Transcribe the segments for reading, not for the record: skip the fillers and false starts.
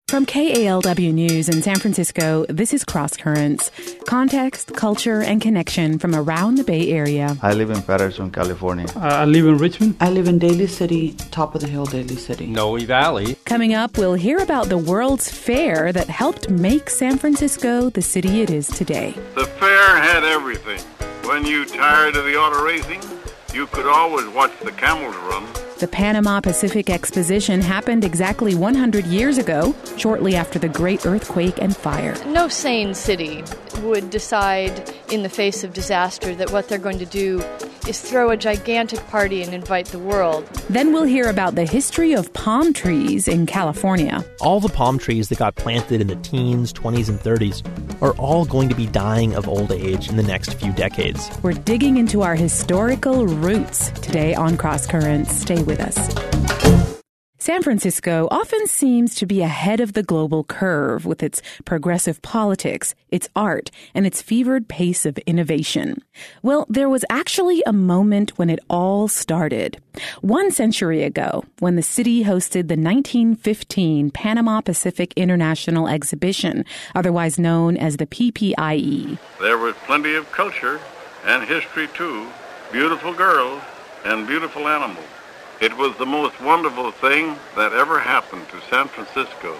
From KALW News in San Francisco, this is Cross Currents. Context, culture, and connection from around the Bay Area. I live in Patterson, California. I live in Richmond. I live in Daly City, top of the hill Daly City. Noe Valley. Coming up, we'll hear about the World's Fair that helped make San Francisco the city it is today. The fair had everything. When you tired of the auto racing, you could always watch the camels run. The Panama Pacific Exposition happened exactly 100 years ago, shortly after the Great Earthquake and Fire. No sane city would decide in the face of disaster that what they're going to do is throw a gigantic party and invite the world. Then we'll hear about the history of palm trees in California. All the palm trees that got planted in the teens, 20s, and 30s are all going to be dying of old age in the next few decades. We're digging into our historical roots today on Cross Currents. Stay with us. San Francisco often seems to be ahead of the global curve with its progressive politics, its art, and its fevered pace of innovation. Well, there was actually a moment when it all started. 1 century ago, when the city hosted the 1915 Panama Pacific International Exhibition, otherwise known as the PPIE. There was plenty of culture and history, too. Beautiful girls and beautiful animals. It was the most wonderful thing that ever happened to San Francisco.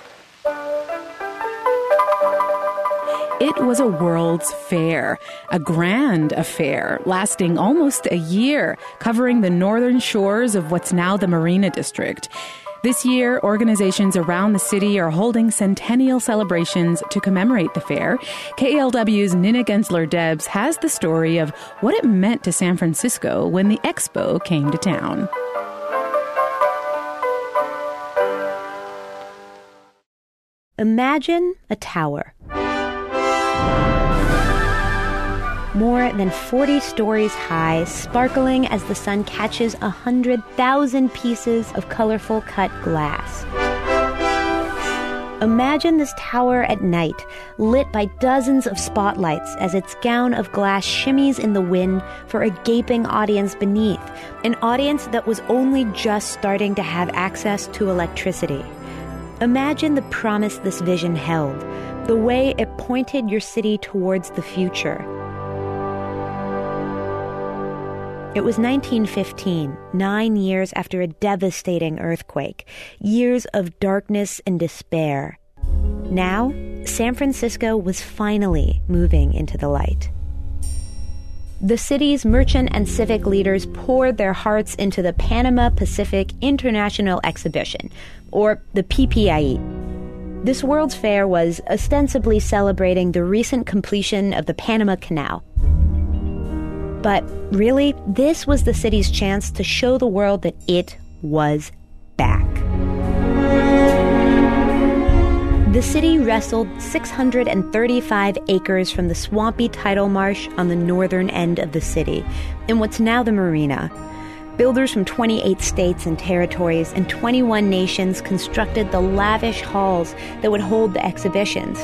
It was a World's Fair, a grand affair lasting almost a year, covering the northern shores of what's now the Marina District. This year, organizations around the city are holding centennial celebrations to commemorate the fair. KALW's Nina Gensler-Debs has the story of what it meant to San Francisco when the expo came to town. Imagine a tower. More than 40 stories high, sparkling as the sun catches 100,000 pieces of colorful cut glass. Imagine this tower at night, lit by dozens of spotlights as its gown of glass shimmies in the wind for a gaping audience beneath, an audience that was only just starting to have access to electricity. Imagine the promise this vision held, the way it pointed your city towards the future. It was 1915, 9 years after a devastating earthquake, years of darkness and despair. Now, San Francisco was finally moving into the light. The city's merchant and civic leaders poured their hearts into the Panama Pacific International Exhibition, or the PPIE. This World's Fair was ostensibly celebrating the recent completion of the Panama Canal. But really, this was the city's chance to show the world that it was back. The city wrestled 635 acres from the swampy tidal marsh on the northern end of the city, in what's now the Marina. Builders from 28 states and territories and 21 nations constructed the lavish halls that would hold the exhibitions.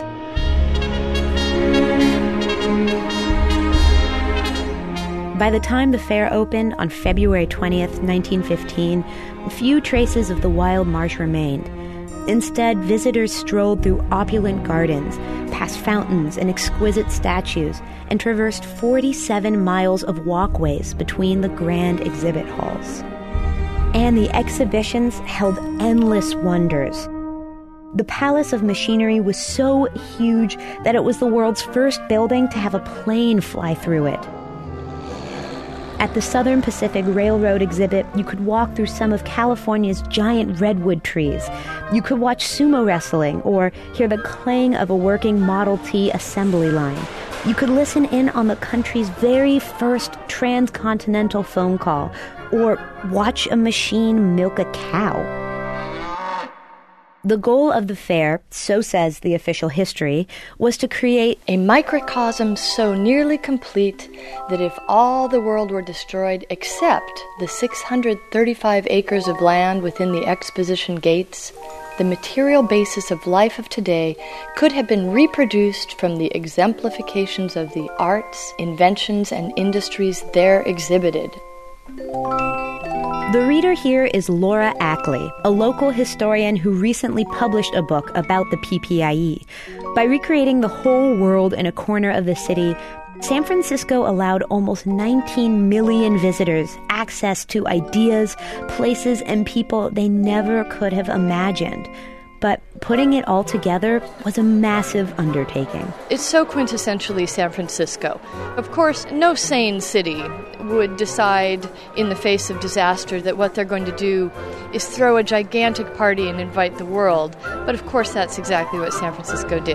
By the time the fair opened on February 20th, 1915, few traces of the wild marsh remained. Instead, visitors strolled through opulent gardens, past fountains and exquisite statues, and traversed 47 miles of walkways between the grand exhibit halls. And the exhibitions held endless wonders. The Palace of Machinery was so huge that it was the world's first building to have a plane fly through it. At the Southern Pacific Railroad exhibit, you could walk through some of California's giant redwood trees. You could watch sumo wrestling or hear the clang of a working Model T assembly line. You could listen in on the country's very first transcontinental phone call or watch a machine milk a cow. The goal of the fair, so says the official history, was to create a microcosm so nearly complete that if all the world were destroyed except the 635 acres of land within the exposition gates, the material basis of life of today could have been reproduced from the exemplifications of the arts, inventions, and industries there exhibited. The reader here is Laura Ackley, a local historian who recently published a book about the PPIE. By recreating the whole world in a corner of the city, San Francisco allowed almost 19 million visitors access to ideas, places, and people they never could have imagined. But putting it all together was a massive undertaking. It's so quintessentially San Francisco. Of course, no sane city would decide in the face of disaster that what they're going to do is throw a gigantic party and invite the world. But of course, that's exactly what San Francisco did.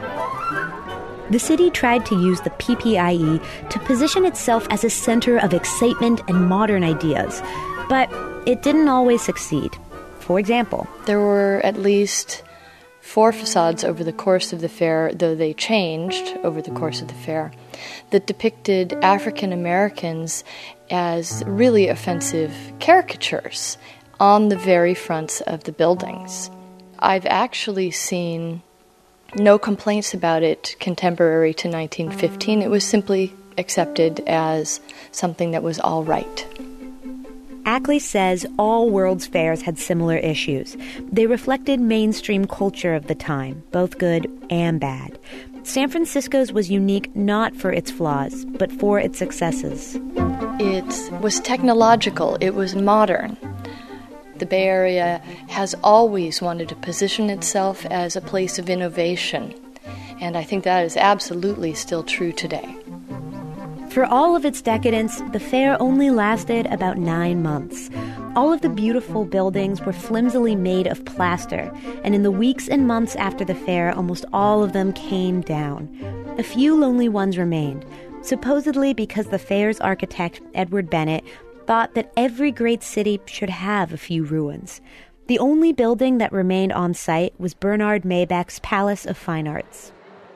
The city tried to use the PPIE to position itself as a center of excitement and modern ideas. But it didn't always succeed. For example, there were at least 4 facades over the course of the fair, though they changed over the course of the fair, that depicted African Americans as really offensive caricatures on the very fronts of the buildings. I've actually seen no complaints about it contemporary to 1915. It was simply accepted as something that was all right. Ackley says all World's Fairs had similar issues. They reflected mainstream culture of the time, both good and bad. San Francisco's was unique not for its flaws, but for its successes. It was technological. It was modern. The Bay Area has always wanted to position itself as a place of innovation, and I think that is absolutely still true today. For all of its decadence, the fair only lasted about 9 months. All of the beautiful buildings were flimsily made of plaster, and in the weeks and months after the fair, almost all of them came down. A few lonely ones remained, supposedly because the fair's architect, Edward Bennett, thought that every great city should have a few ruins. The only building that remained on site was Bernard Maybeck's Palace of Fine Arts.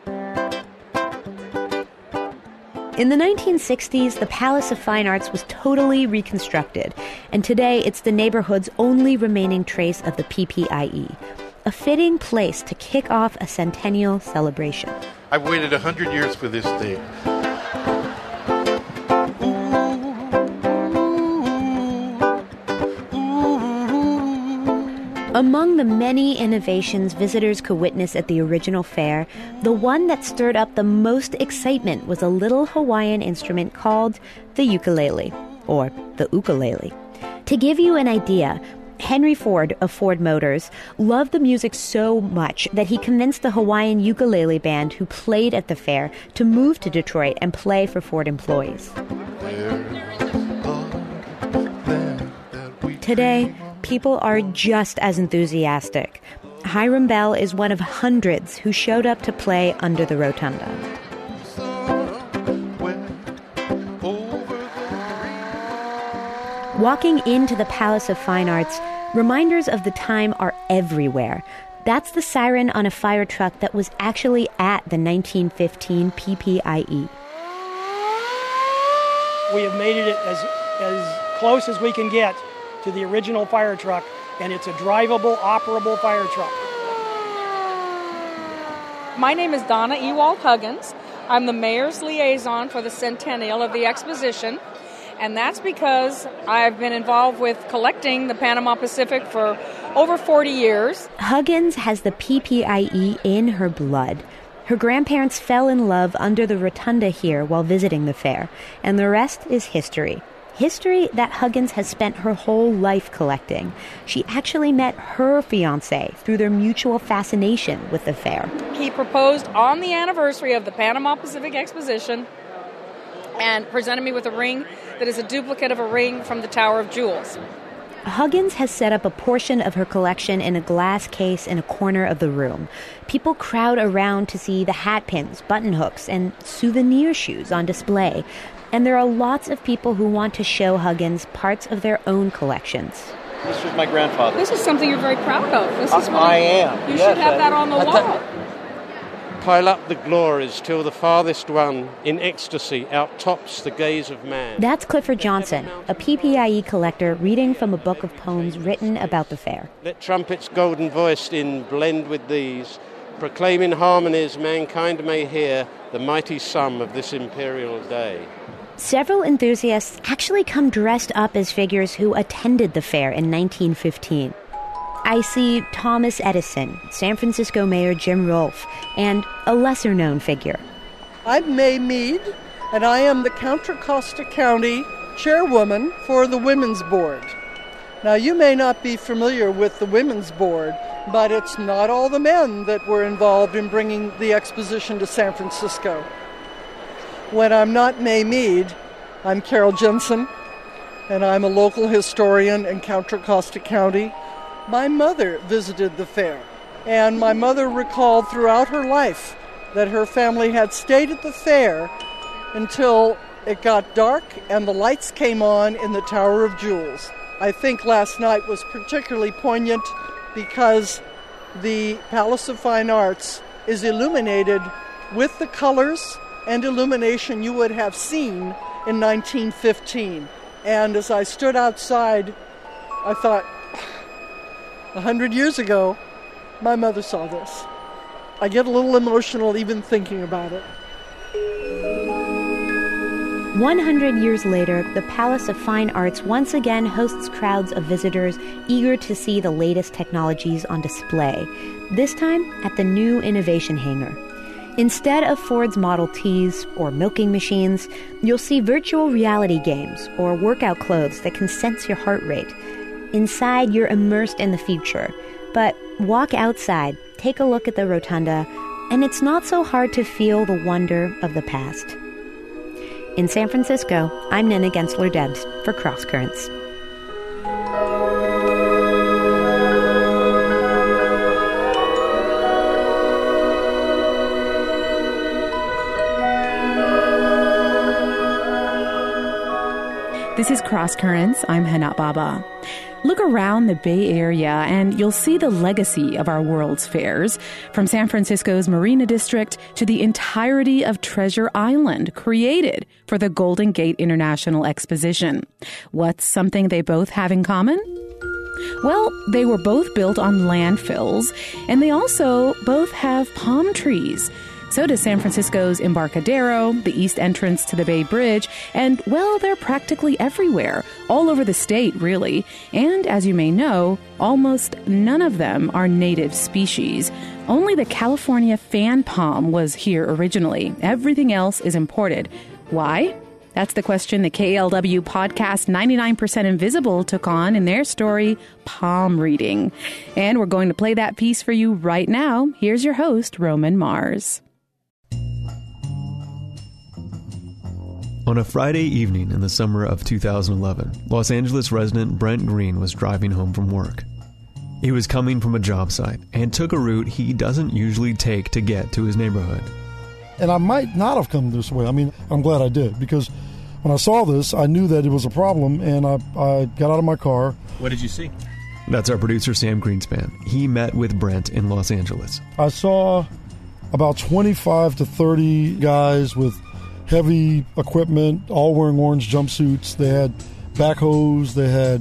In the 1960s, the Palace of Fine Arts was totally reconstructed, and today it's the neighborhood's only remaining trace of the PPIE, a fitting place to kick off a centennial celebration. I've waited 100 years for this day. Among the many innovations visitors could witness at the original fair, the one that stirred up the most excitement was a little Hawaiian instrument called the ukulele, or the ukulele. To give you an idea, Henry Ford of Ford Motors loved the music so much that he convinced the Hawaiian ukulele band who played at the fair to move to Detroit and play for Ford employees. Today, people are just as enthusiastic. Hiram Bell is one of hundreds who showed up to play under the rotunda. Walking into the Palace of Fine Arts, reminders of the time are everywhere. That's the siren on a fire truck that was actually at the 1915 PPIE. We have made it as close as we can get to the original fire truck, and it's a drivable, operable fire truck. My name is Donna Ewald Huggins. I'm the mayor's liaison for the centennial of the exposition, and that's because I've been involved with collecting the Panama Pacific for over 40 years. Huggins has the PPIE in her blood. Her grandparents fell in love under the rotunda here while visiting the fair, and the rest is history. History that Huggins has spent her whole life collecting. She actually met her fiancé through their mutual fascination with the fair. He proposed on the anniversary of the Panama Pacific Exposition and presented me with a ring that is a duplicate of a ring from the Tower of Jewels. Huggins has set up a portion of her collection in a glass case in a corner of the room. People crowd around to see the hat pins, button hooks, and souvenir shoes on display. And there are lots of people who want to show Huggins parts of their own collections. This was my grandfather. This is something you're very proud of. I am. You should have that on the wall. Pile up the glories till the farthest one in ecstasy outtops the gaze of man. That's Clifford Johnson, a PPIE collector reading from a book of poems written about the fair. Let trumpets golden voiced in blend with these, proclaiming harmonies mankind may hear the mighty sum of this imperial day. Several enthusiasts actually come dressed up as figures who attended the fair in 1915. I see Thomas Edison, San Francisco Mayor Jim Rolfe, and a lesser-known figure. I'm May Mead, and I am the Contra Costa County chairwoman for the Women's Board. Now, you may not be familiar with the Women's Board, but it's not all the men that were involved in bringing the exposition to San Francisco. When I'm not May Mead, I'm Carol Jensen, and I'm a local historian in Contra Costa County. My mother visited the fair, and my mother recalled throughout her life that her family had stayed at the fair until it got dark and the lights came on in the Tower of Jewels. I think last night was particularly poignant because the Palace of Fine Arts is illuminated with the colors and illumination you would have seen in 1915. And as I stood outside, I thought, 100 years ago, my mother saw this. I get a little emotional even thinking about it. 100 years later, the Palace of Fine Arts once again hosts crowds of visitors eager to see the latest technologies on display, this time at the new Innovation Hangar. Instead of Ford's Model Ts or milking machines, you'll see virtual reality games or workout clothes that can sense your heart rate. Inside, you're immersed in the future. But walk outside, take a look at the rotunda, and it's not so hard to feel the wonder of the past. In San Francisco, I'm Nina Gensler-Debs for Cross Currents. This is Cross Currents. I'm Hana Baba. Look around the Bay Area and you'll see the legacy of our World's Fairs, from San Francisco's Marina District to the entirety of Treasure Island, created for the Golden Gate International Exposition. What's something they both have in common? Well, they were both built on landfills, and they also both have palm trees. So does San Francisco's Embarcadero, the east entrance to the Bay Bridge, and, well, they're practically everywhere, all over the state, really. And, as you may know, almost none of them are native species. Only the California fan palm was here originally. Everything else is imported. Why? That's the question the KLW podcast 99% Invisible took on in their story, Palm Reading. And we're going to play that piece for you right now. Here's your host, Roman Mars. On a Friday evening in the summer of 2011, Los Angeles resident Brent Green was driving home from work. He was coming from a job site and took a route he doesn't usually take to get to his neighborhood. And I might not have come this way. I mean, I'm glad I did, because when I saw this, I knew that it was a problem, and I got out of my car. What did you see? That's our producer, Sam Greenspan. He met with Brent in Los Angeles. I saw about 25 to 30 guys with heavy equipment, all wearing orange jumpsuits. They had backhoes, they had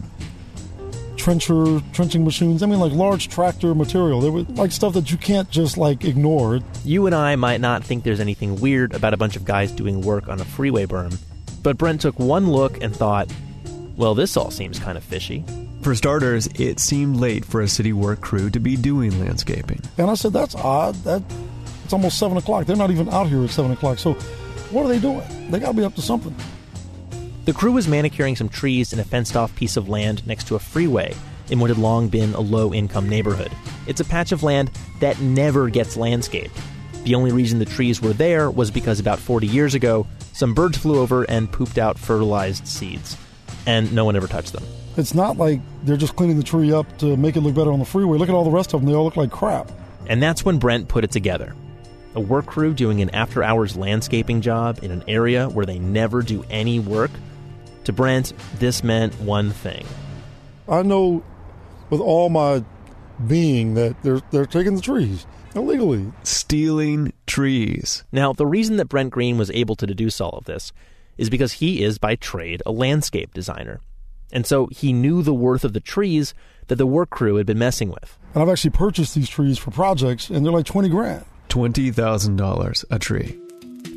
trenching machines. I mean, like large tractor material. They were like stuff that you can't just like ignore. You and I might not think there's anything weird about a bunch of guys doing work on a freeway berm, but Brent took one look and thought, well, this all seems kind of fishy. For starters, it seemed late for a city work crew to be doing landscaping. And I said, that's odd. It's almost 7 o'clock. They're not even out here at 7 o'clock. So what are they doing? They got to be up to something. The crew was manicuring some trees in a fenced-off piece of land next to a freeway in what had long been a low-income neighborhood. It's a patch of land that never gets landscaped. The only reason the trees were there was because about 40 years ago, some birds flew over and pooped out fertilized seeds. And no one ever touched them. It's not like they're just cleaning the tree up to make it look better on the freeway. Look at all the rest of them. They all look like crap. And that's when Brent put it together. A work crew doing an after-hours landscaping job in an area where they never do any work. To Brent, this meant one thing. I know with all my being that they're taking the trees illegally. Stealing trees. Now, the reason that Brent Green was able to deduce all of this is because he is, by trade, a landscape designer. And so he knew the worth of the trees that the work crew had been messing with. And I've actually purchased these trees for projects, and they're like $20,000. $20,000 a tree.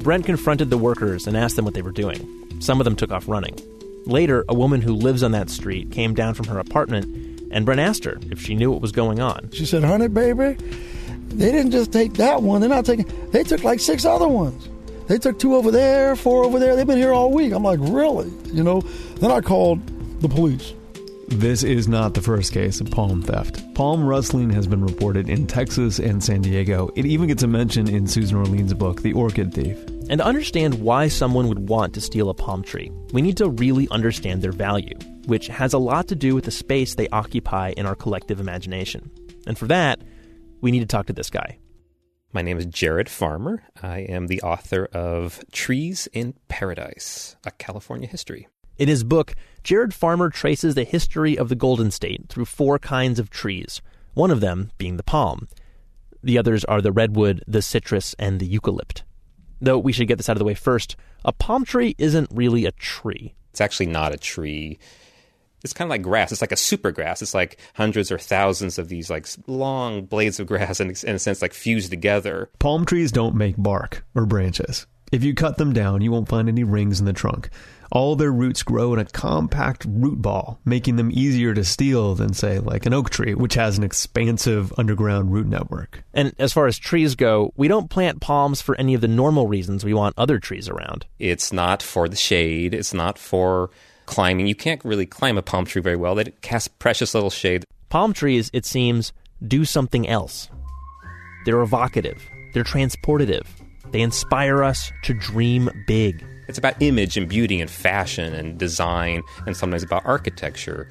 Brent confronted the workers and asked them what they were doing. Some of them took off running. Later, a woman who lives on that street came down from her apartment, and Brent asked her if she knew what was going on. She said, honey, baby, they didn't just take that one. They took like 6 other ones. They took 2 over there, 4 over there. They've been here all week. I'm like, really? Then I called the police. This is not the first case of palm theft. Palm rustling has been reported in Texas and San Diego. It even gets a mention in Susan Orlean's book, The Orchid Thief. And to understand why someone would want to steal a palm tree, we need to really understand their value, which has a lot to do with the space they occupy in our collective imagination. And for that, we need to talk to this guy. My name is Jared Farmer. I am the author of Trees in Paradise, A California History. In his book, Jared Farmer traces the history of the Golden State through 4 kinds of trees, one of them being the palm. The others are the redwood, the citrus, and the eucalypt. Though we should get this out of the way first, a palm tree isn't really a tree. It's actually not a tree. It's kind of like grass. It's like a super grass. It's like hundreds or thousands of these like long blades of grass in a sense like fused together. Palm trees don't make bark or branches. If you cut them down, you won't find any rings in the trunk. All their roots grow in a compact root ball, making them easier to steal than, say, like an oak tree, which has an expansive underground root network. And as far as trees go, we don't plant palms for any of the normal reasons we want other trees around. It's not for the shade. It's not for climbing. You can't really climb a palm tree very well. They cast precious little shade. Palm trees, it seems, do something else. They're evocative. They're transportative. They inspire us to dream big. It's about image and beauty and fashion and design and sometimes about architecture.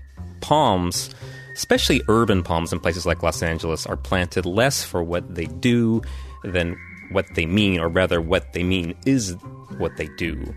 Palms, especially urban palms in places like Los Angeles, are planted less for what they do than what they mean, or rather what they mean is what they do.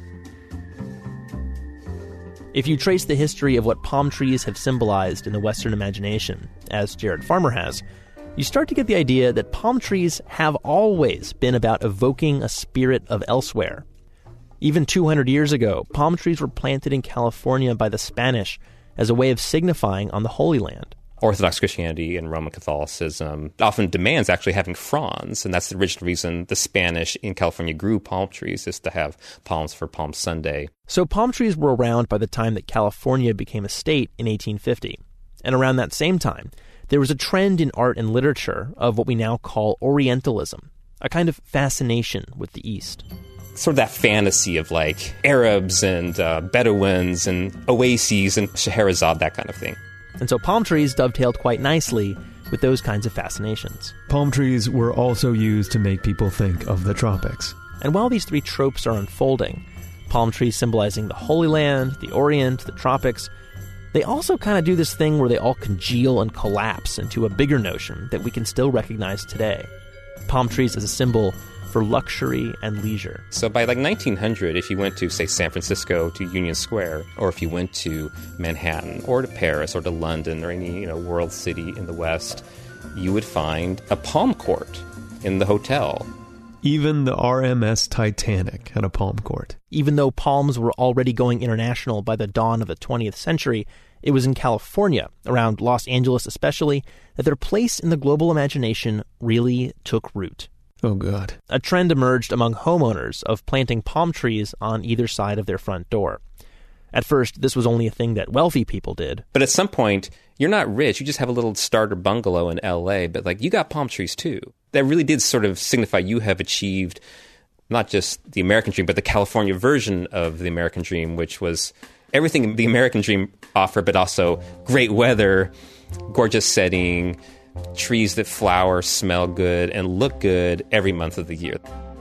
If you trace the history of what palm trees have symbolized in the Western imagination, as Jared Farmer has, you start to get the idea that palm trees have always been about evoking a spirit of elsewhere. Even 200 years ago, palm trees were planted in California by the Spanish as a way of signifying on the Holy Land. Orthodox Christianity and Roman Catholicism often demands actually having fronds, and that's the original reason the Spanish in California grew palm trees, is to have palms for Palm Sunday. So palm trees were around by the time that California became a state in 1850. And around that same time, there was a trend in art and literature of what we now call Orientalism, a kind of fascination with the East. Sort of that fantasy of like Arabs and Bedouins and oases and Scheherazade, that kind of thing. And so palm trees dovetailed quite nicely with those kinds of fascinations. Palm trees were also used to make people think of the tropics. And while these 3 tropes are unfolding, palm trees symbolizing the Holy Land, the Orient, the tropics, they also kind of do this thing where they all congeal and collapse into a bigger notion that we can still recognize today. Palm trees as a symbol for luxury and leisure. So by like 1900, if you went to, say, San Francisco to Union Square, or if you went to Manhattan or to Paris or to London or any world city in the West, you would find a palm court in the hotel. Even the RMS Titanic had a palm court. Even though palms were already going international by the dawn of the 20th century, it was in California, around Los Angeles especially, that their place in the global imagination really took root. Oh, God. A trend emerged among homeowners of planting palm trees on either side of their front door. At first, this was only a thing that wealthy people did. But at some point, you're not rich. You just have a little starter bungalow in L.A., but like you got palm trees too. That really did sort of signify you have achieved not just the American dream, but the California version of the American dream, which was everything the American dream offered, but also great weather, gorgeous setting, trees that flower, smell good, and look good every month of the year.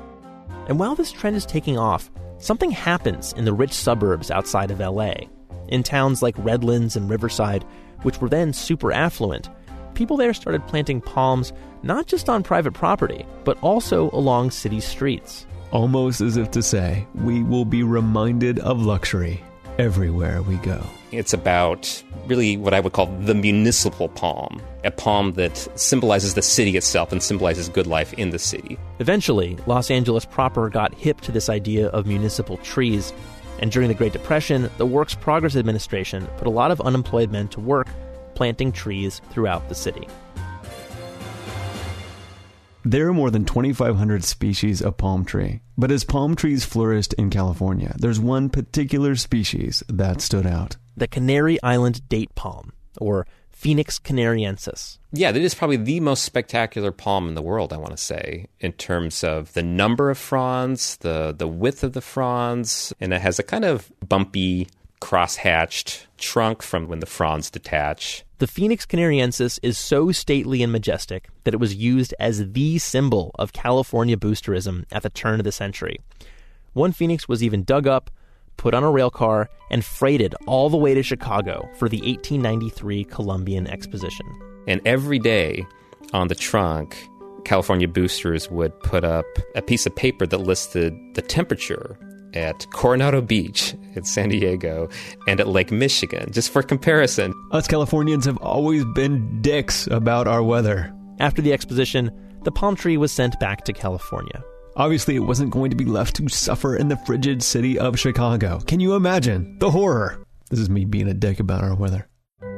And while this trend is taking off, something happens in the rich suburbs outside of LA. In towns like Redlands and Riverside, which were then super affluent, people there started planting palms not just on private property, but also along city streets. Almost as if to say, we will be reminded of luxury everywhere we go. It's about really what I would call the municipal palm, a palm that symbolizes the city itself and symbolizes good life in the city. Eventually, Los Angeles proper got hip to this idea of municipal trees, and during the Great Depression, the Works Progress Administration put a lot of unemployed men to work planting trees throughout the city. There are more than 2,500 species of palm tree. But as palm trees flourished in California, there's one particular species that stood out. The Canary Island date palm, or Phoenix canariensis. Yeah, that is probably the most spectacular palm in the world, I want to say, in terms of the number of fronds, the width of the fronds, and it has a kind of bumpy, cross-hatched trunk from when the fronds detach. The Phoenix canariensis is so stately and majestic that it was used as the symbol of California boosterism at the turn of the century. One phoenix was even dug up, put on a rail car, and freighted all the way to Chicago for the 1893 Columbian Exposition. And every day on the trunk, California boosters would put up a piece of paper that listed the temperature at Coronado Beach in San Diego and at Lake Michigan, just for comparison. Us Californians have always been dicks about our weather. After the exposition, the palm tree was sent back to California. Obviously, it wasn't going to be left to suffer in the frigid city of Chicago. Can you imagine the horror? This is me being a dick about our weather.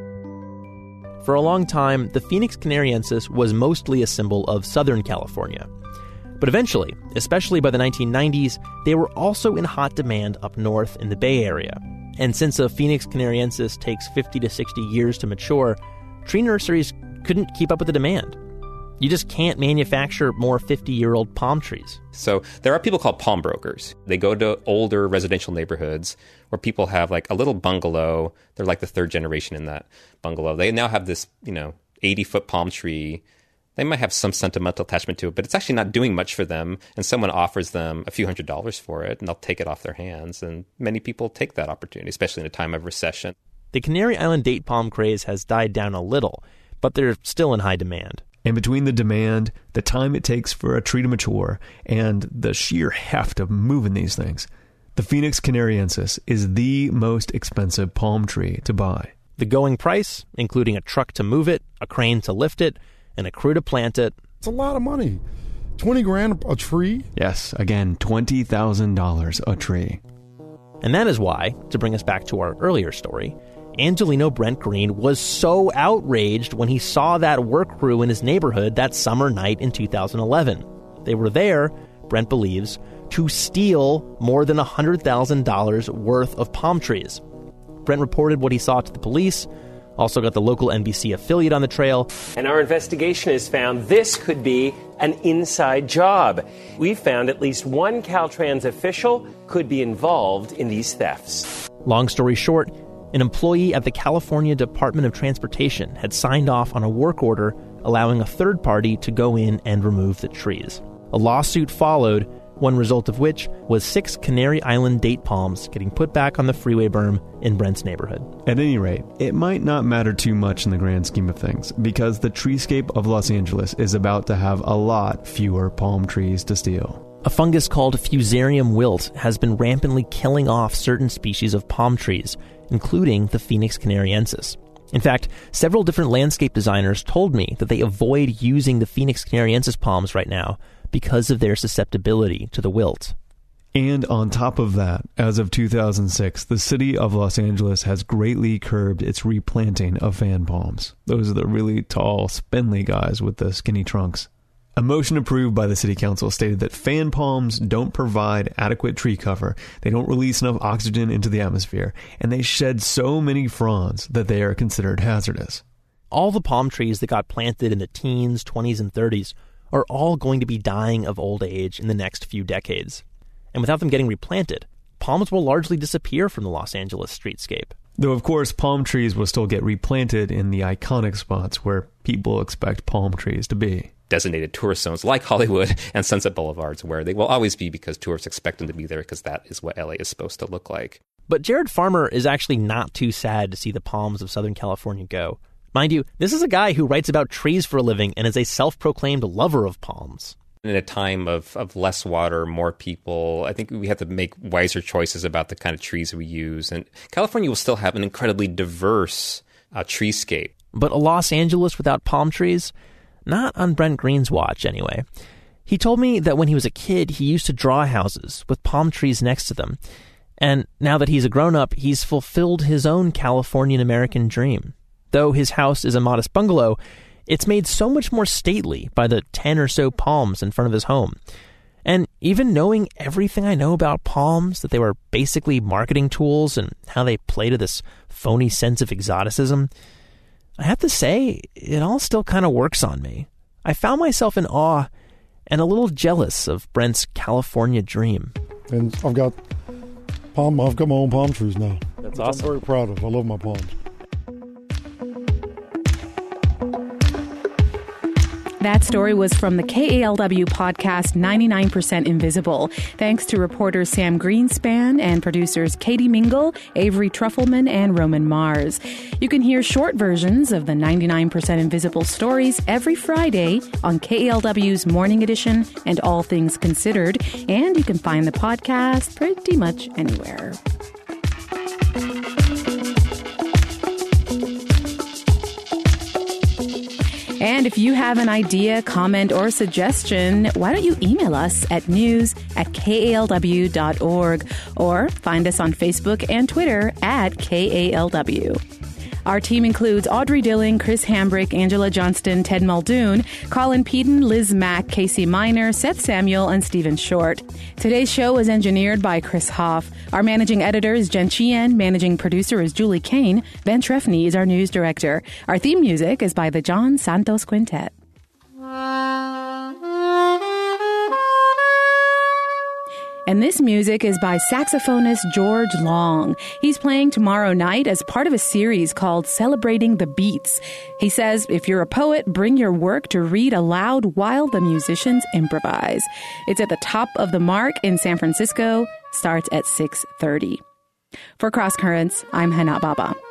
For a long time, the Phoenix canariensis was mostly a symbol of Southern California. But eventually, especially by the 1990s, they were also in hot demand up north in the Bay Area. And since a Phoenix canariensis takes 50 to 60 years to mature, tree nurseries couldn't keep up with the demand. You just can't manufacture more 50-year-old palm trees. So there are people called palm brokers. They go to older residential neighborhoods where people have like a little bungalow. They're like the third generation in that bungalow. They now have this, 80-foot palm tree. They might have some sentimental attachment to it, but it's actually not doing much for them. And someone offers them a few $100s for it, and they'll take it off their hands. And many people take that opportunity, especially in a time of recession. The Canary Island date palm craze has died down a little, but they're still in high demand. And between the demand, the time it takes for a tree to mature, and the sheer heft of moving these things, the Phoenix canariensis is the most expensive palm tree to buy. The going price, including a truck to move it, a crane to lift it, and a crew to plant it. It's a lot of money. $20,000 a tree? Yes, again, $20,000 a tree. And that is why, to bring us back to our earlier story, Angelino Brent Green was so outraged when he saw that work crew in his neighborhood that summer night in 2011. They were there, Brent believes, to steal more than $100,000 worth of palm trees. Brent reported what he saw to the police, also got the local NBC affiliate on the trail. And our investigation has found this could be an inside job. We've found at least one Caltrans official could be involved in these thefts. Long story short, an employee at the California Department of Transportation had signed off on a work order allowing a third party to go in and remove the trees. A lawsuit followed, one result of which was 6 Canary Island date palms getting put back on the freeway berm in Brent's neighborhood. At any rate, it might not matter too much in the grand scheme of things, because the treescape of Los Angeles is about to have a lot fewer palm trees to steal. A fungus called Fusarium wilt has been rampantly killing off certain species of palm trees, including the Phoenix canariensis. In fact, several different landscape designers told me that they avoid using the Phoenix canariensis palms right now because of their susceptibility to the wilt. And on top of that, as of 2006, the city of Los Angeles has greatly curbed its replanting of fan palms. Those are the really tall, spindly guys with the skinny trunks. A motion approved by the city council stated that fan palms don't provide adequate tree cover, they don't release enough oxygen into the atmosphere, and they shed so many fronds that they are considered hazardous. All the palm trees that got planted in the teens, 20s, and 30s are all going to be dying of old age in the next few decades. And without them getting replanted, palms will largely disappear from the Los Angeles streetscape. Though, of course, palm trees will still get replanted in the iconic spots where people expect palm trees to be. Designated tourist zones like Hollywood and Sunset Boulevards, where they will always be because tourists expect them to be there because that is what LA is supposed to look like. But Jared Farmer is actually not too sad to see the palms of Southern California go. Mind you, this is a guy who writes about trees for a living and is a self-proclaimed lover of palms. In a time of less water, more people, I think we have to make wiser choices about the kind of trees we use. And California will still have an incredibly diverse treescape. But a Los Angeles without palm trees? Not on Brent Green's watch, anyway. He told me that when he was a kid, he used to draw houses with palm trees next to them. And now that he's a grown-up, he's fulfilled his own Californian-American dream. Though his house is a modest bungalow, It's made so much more stately by the 10 or so palms in front of his home. And even knowing everything I know about palms, that they were basically marketing tools and how they play to this phony sense of exoticism, I have to say, it all still kind of works on me. I found myself in awe and a little jealous of Brent's California dream. And I've got my own palm trees now. That's awesome. I'm very proud of. I love my palms. That story was from the KALW podcast 99% Invisible. Thanks to reporters Sam Greenspan and producers Katie Mingle, Avery Truffleman, and Roman Mars. You can hear short versions of the 99% Invisible stories every Friday on KALW's Morning Edition and All Things Considered, and you can find the podcast pretty much anywhere. And if you have an idea, comment, or suggestion, why don't you email us at news@kalw.org or find us on Facebook and Twitter at KALW. Our team includes Audrey Dilling, Chris Hambrick, Angela Johnston, Ted Muldoon, Colin Peden, Liz Mack, Casey Miner, Seth Samuel, and Stephen Short. Today's show was engineered by Chris Hoff. Our managing editor is Jen Chien. Managing producer is Julie Kane. Ben Trefny is our news director. Our theme music is by the John Santos Quintet. And this music is by saxophonist George Long. He's playing tomorrow night as part of a series called Celebrating the Beats. He says, if you're a poet, bring your work to read aloud while the musicians improvise. It's at the Top of the Mark in San Francisco. Starts at 6:30. For Cross Currents, I'm Hana Baba.